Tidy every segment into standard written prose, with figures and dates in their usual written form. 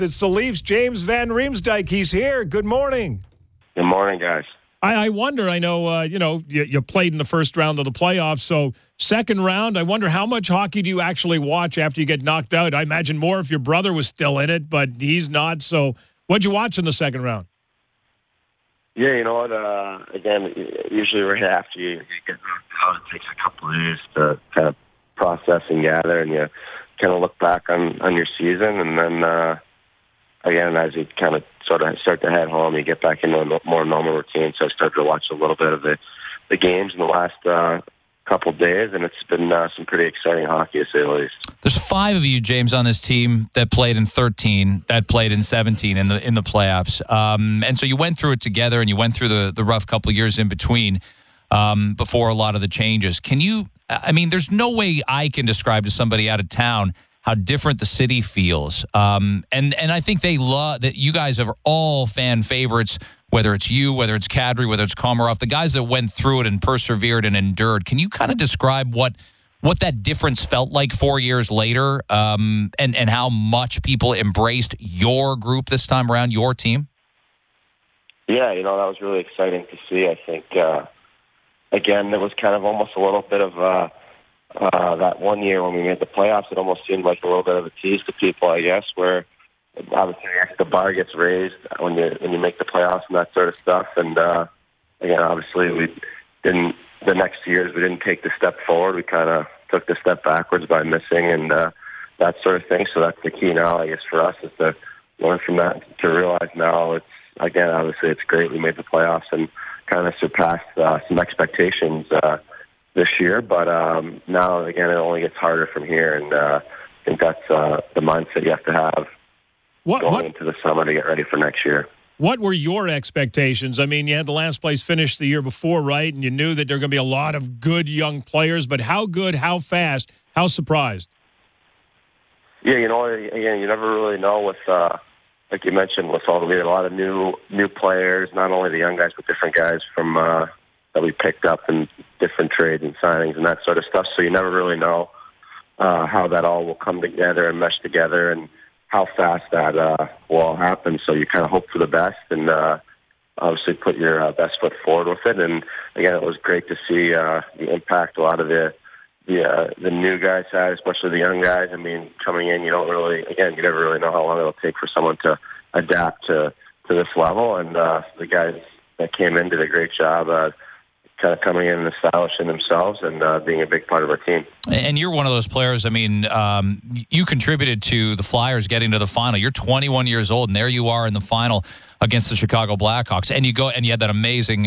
It's the Leafs' James Van Riemsdyk. He's here. Good morning. Good morning, guys. I wonder, I know, you played in the first round of the playoffs, so second round, I wonder how much hockey do you actually watch after you get knocked out? I imagine more if your brother was still in it, but he's not. So what'd you watch in the second round? Yeah, you know what? Again, usually right after you get knocked out, it takes a couple of days to kind of process and gather, and you kind of look back on your season, and then again, as you kind of sort of start to head home, you get back into a more normal routine. So I started to watch a little bit of the games in the last couple of days, and it's been some pretty exciting hockey, to say the least. There's 5 of you, James, on this team that played in 13, that played in 17 in the playoffs. And so you went through it together, and you went through the rough couple of years in between before a lot of the changes. There's no way I can describe to somebody out of town how different the city feels. And I think they love that you guys are all fan favorites, whether it's you, whether it's Kadri, whether it's Komarov, the guys that went through it and persevered and endured. Can you kind of describe what that difference felt like 4 years later, and how much people embraced your group this time around, your team? Yeah, that was really exciting to see. I think, again, there was kind of almost a little bit of that one year when we made the playoffs, it almost seemed like a little bit of a tease to people, I guess, where obviously the bar gets raised when you make the playoffs and that sort of stuff. And again, obviously the next years we didn't take the step forward. We kind of took the step backwards by missing and that sort of thing. So that's the key now, I guess, for us is to learn from that, to realize now it's, again, obviously it's great we made the playoffs and kind of surpassed some expectations this year, but now, again, it only gets harder from here, and I think that's the mindset you have to have going into the summer to get ready for next year. What were your expectations? I mean, you had the last place finish the year before, right? And you knew that there were going to be a lot of good young players, but how good, how fast, how surprised? Yeah, again, you never really know with, like you mentioned, with all we had a lot of new players, not only the young guys, but different guys from that we picked up in different trades and signings and that sort of stuff. So you never really know how that all will come together and mesh together and how fast that will all happen. So you kind of hope for the best and obviously put your best foot forward with it. And again, it was great to see the impact a lot of the new guys had, especially the young guys. I mean, coming in, you never really know how long it'll take for someone to adapt to this level. And the guys that came in did a great job kind of coming in and establishing themselves and being a big part of our team. And you're one of those players, I mean, you contributed to the Flyers getting to the final. You're 21 years old, and there you are in the final against the Chicago Blackhawks. And you go and you had that amazing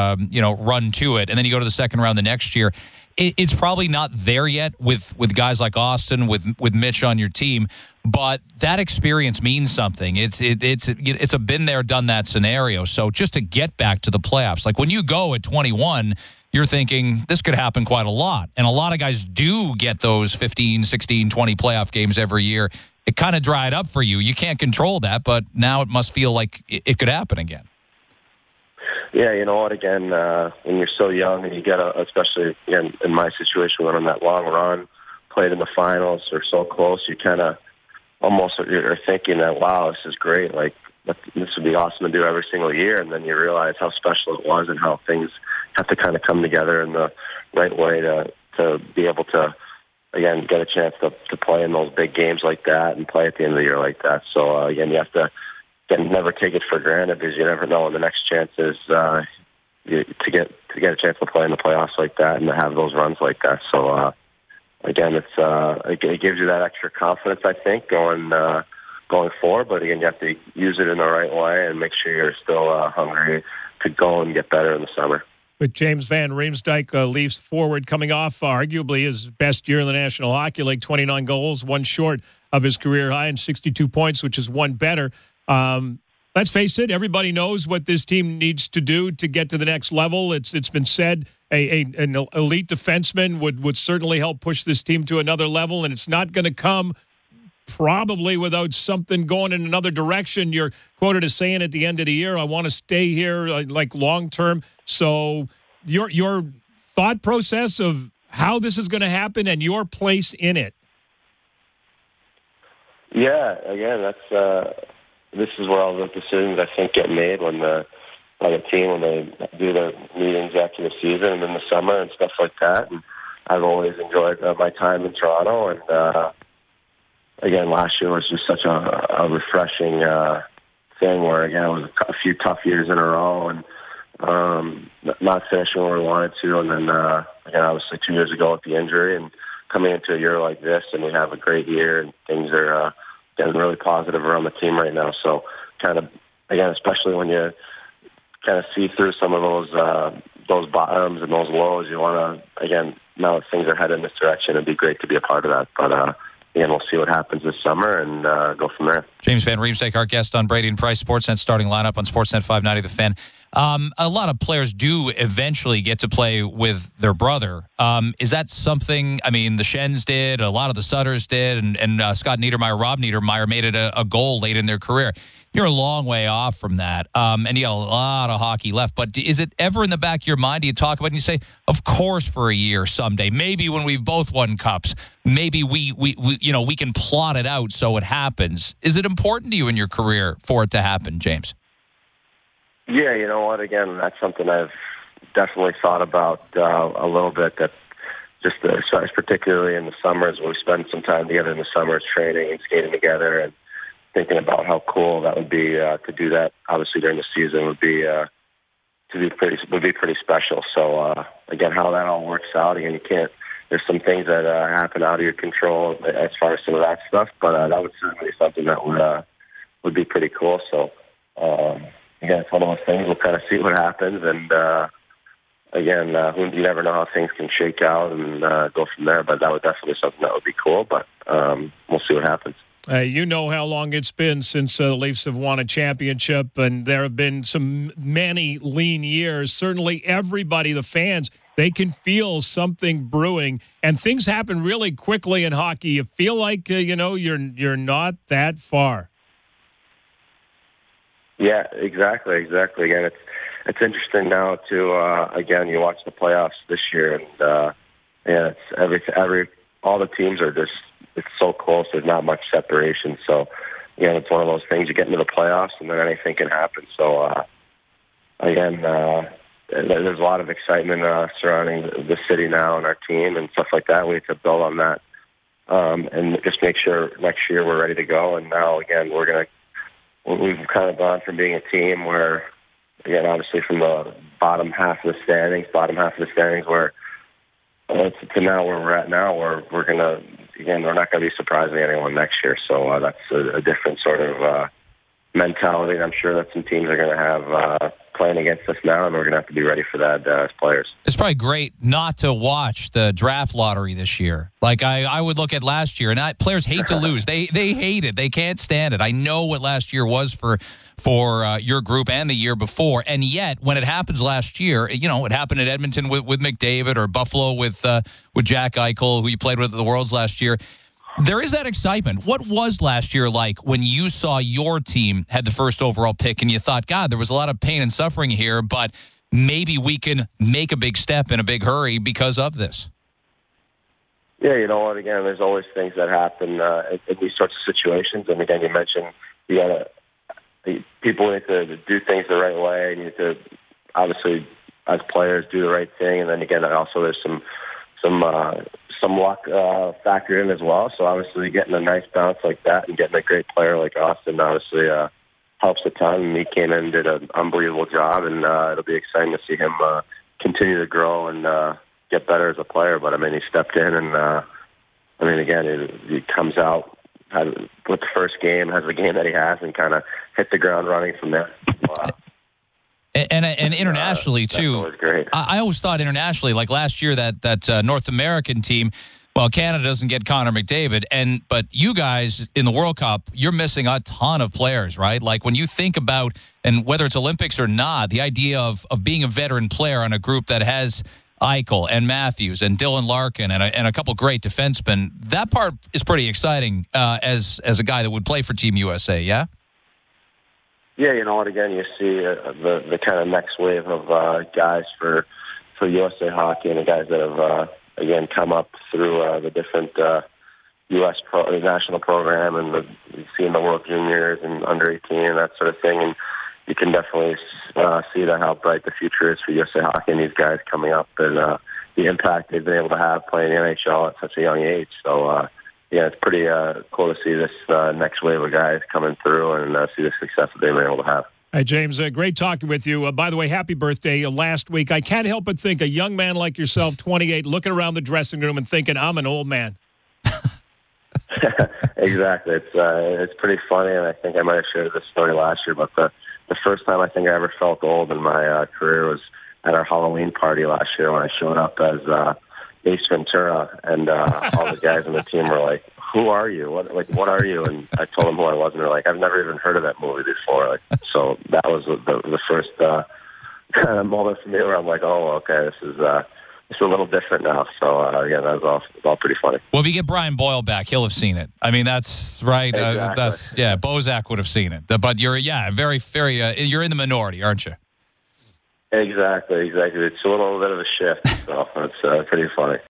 run to it. And then you go to the second round the next year. It's probably not there yet with guys like Austin, with Mitch on your team, but that experience means something. It's a been there, done that scenario. So just to get back to the playoffs, like when you go at 21, you're thinking this could happen quite a lot. And a lot of guys do get those 15, 16, 20 playoff games every year. It kind of dried up for you. You can't control that, but now it must feel like it could happen again. Yeah, you know what, again, when you're so young and you get, especially again, in my situation, when on that long run, played in the finals or so close, you kind of almost you're thinking that, wow, this is great. Like, this would be awesome to do every single year. And then you realize how special it was and how things have to kind of come together in the right way to be able to, again, get a chance to play in those big games like that and play at the end of the year like that. So, again, you have to never take it for granted because you never know when the next chance is to get a chance to play in the playoffs like that and to have those runs like that. So again, it gives you that extra confidence, I think, going forward. But again, you have to use it in the right way and make sure you're still hungry to go and get better in the summer. With James Van Riemsdyk, Leafs forward, coming off arguably his best year in the National Hockey League, 29 goals, one short of his career high, and 62 points, which is one better. Let's face it, everybody knows what this team needs to do to get to the next level. It's been said an elite defenseman would certainly help push this team to another level, and it's not going to come probably without something going in another direction. You're quoted as saying at the end of the year, I want to stay here like long term. So your thought process of how this is going to happen and your place in it. Yeah, again, this is where all the decisions I think get made by the team when they do their meetings after the season and in the summer and stuff like that. And I've always enjoyed my time in Toronto, and again, last year was just such a refreshing thing where, again, it was a few tough years in a row and not finishing where we wanted to. And then, again, obviously 2 years ago with the injury and coming into a year like this, and we have a great year and things are getting really positive around the team right now. So kind of, again, especially when you kind of see through some of those bottoms and those lows, you want to, again, now that things are headed in this direction, it'd be great to be a part of that. But, again, we'll see what happens this summer and go from there. James Van Riemsdyk, our guest on Brady and Price, Sportsnet starting lineup on Sportsnet 590 The Fan. A lot of players do eventually get to play with their brother. Is that something, I mean, the Shens did, a lot of the Sutters did, and Scott Niedermayer, Rob Niedermayer made it a goal late in their career. You're a long way off from that, and you got a lot of hockey left. But is it ever in the back of your mind? Do you talk about it and you say, of course, for a year someday, maybe when we've both won cups, maybe we can plot it out so it happens. Is it important to you in your career for it to happen, James? Yeah, you know what? Again, that's something I've definitely thought about a little bit. That just particularly in the summers, when we spend some time together in the summers, training and skating together, and thinking about how cool that would be to do that. Obviously, during the season would be pretty special. So again, how that all works out, again, you can't. There's some things that happen out of your control as far as some of that stuff, but that would certainly be something that would be pretty cool. So again, it's one of those things. We'll kind of see what happens, and again, you never know how things can shake out and go from there. But that would definitely be something that would be cool. But we'll see what happens. You know how long it's been since the Leafs have won a championship, and there have been many lean years. Certainly everybody, the fans, they can feel something brewing, and things happen really quickly in hockey. You feel like, you're not that far. Yeah, exactly. Again, it's interesting now to, again, you watch the playoffs this year, and it's all the teams are just, it's so close. There's not much separation. So, it's one of those things. You get into the playoffs, and then anything can happen. So, again, there's a lot of excitement surrounding the city now and our team and stuff like that. We have to build on that and just make sure next year we're ready to go. And now, again, we've kind of gone from being a team where, again, obviously from the bottom half of the standings where to now where we're at now, where we're going to, again, we're not going to be surprising anyone next year. So that's a different sort of mentality. And I'm sure that some teams are going to have playing against us now, and we're going to have to be ready for that as players. It's probably great not to watch the draft lottery this year. Like I would look at last year, and players hate to lose. They hate it. They can't stand it. I know what last year was for your group and the year before, and yet when it happens last year, it happened at Edmonton with McDavid, or Buffalo with Jack Eichel, who you played with at the Worlds last year. There is that excitement. What was last year like when you saw your team had the first overall pick and you thought, God, there was a lot of pain and suffering here, but maybe we can make a big step in a big hurry because of this? Yeah, you know what? Again, there's always things that happen in these sorts of situations. And again, you mentioned people need to do things the right way. You need to, obviously, as players, do the right thing. And then again, also there's some luck factored in as well. So obviously getting a nice bounce like that and getting a great player like Austin obviously helps a ton. And he came in and did an unbelievable job, and it'll be exciting to see him continue to grow and get better as a player. But, I mean, he stepped in and, again, he comes out with the first game, has the game that he has, and kind of hit the ground running from there. Wow. And internationally, too. Great. I always thought internationally, like last year, that North American team, well, Canada doesn't get Connor McDavid, but you guys in the World Cup, you're missing a ton of players, right? Like when you think about, and whether it's Olympics or not, the idea of being a veteran player on a group that has Eichel and Matthews and Dylan Larkin and a couple great defensemen, that part is pretty exciting as a guy that would play for Team USA, yeah? Yeah, you know what? Again, you see the kind of next wave of guys for USA Hockey, and the guys that have again come up through the different national program and seeing the World Juniors and under 18 and that sort of thing. And you can definitely see that how bright the future is for USA Hockey and these guys coming up and the impact they've been able to have playing the NHL at such a young age. So, yeah, it's pretty cool to see this next wave of guys coming through and see the success that they've been able to have. Hey, James, great talking with you. By the way, happy birthday last week. I can't help but think a young man like yourself, 28, looking around the dressing room and thinking, I'm an old man. Exactly. It's pretty funny, and I think I might have shared this story last year, but the first time I think I ever felt old in my career was at our Halloween party last year when I showed up as Ace Ventura, and all the guys on the team were like, "Who are you? What are you?" And I told them who I was, and they're like, "I've never even heard of that movie before." So that was the first kind of moment for me where I'm like, "Oh, okay, this is it's a little different now." So yeah, that was all pretty funny. Well, if you get Brian Boyle back, he'll have seen it. I mean, that's right. Exactly. Bozak would have seen it. But you're very you're in the minority, aren't you? Exactly. It's a little bit of a shift, so it's pretty funny.